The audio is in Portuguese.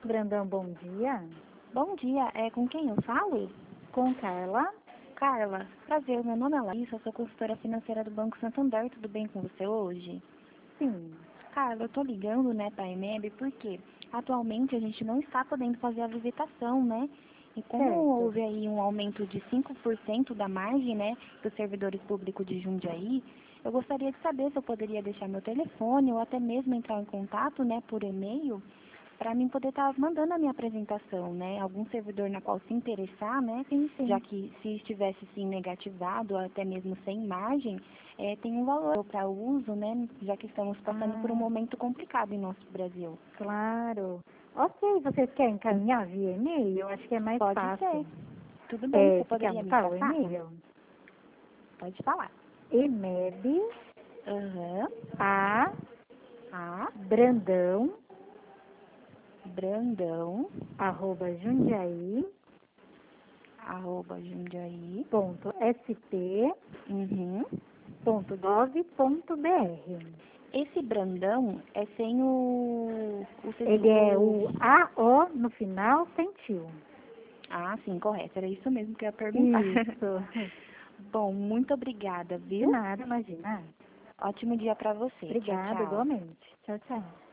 Brandão, bom dia. Bom dia, é com quem eu falo? Com Carla. Carla, prazer, meu nome é Larissa, eu sou consultora financeira do Banco Santander, tudo bem com você hoje? Sim. Carla, eu tô ligando, né, pra EMEB porque atualmente a gente não está podendo fazer a visitação, né? E como Certo. houve aí um aumento de 5% da margem, né, dos servidores públicos de Jundiaí, eu gostaria de saber se eu poderia deixar meu telefone ou até mesmo entrar em contato, né, por e-mail, para mim poder estar mandando a minha apresentação, né? Algum servidor na qual se interessar, né? Sim. Já que se estivesse sim negativado, ou até mesmo sem margem, tem um valor para uso, né? Já que estamos passando por um momento complicado em nosso Brasil. Claro. Ok, vocês querem encaminhar via e-mail? Eu acho que é mais Pode fácil. ser. Tudo bem, você Você quer poderia me anotar o passar? e-mail? Pode falar. EMEB, Aham. a, A, Brandão, Brandão, @jundiaí.gov.br. @jundiaí. Uhum. Esse Brandão é sem Ele é o AO no final, sem tio. Ah, sim, correto. Era isso mesmo que eu ia perguntar. Isso. Bom, muito obrigada, De viu? nada, imagina. Ótimo dia para você. Tchau, Obrigada, tchau. igualmente. Tchau, tchau.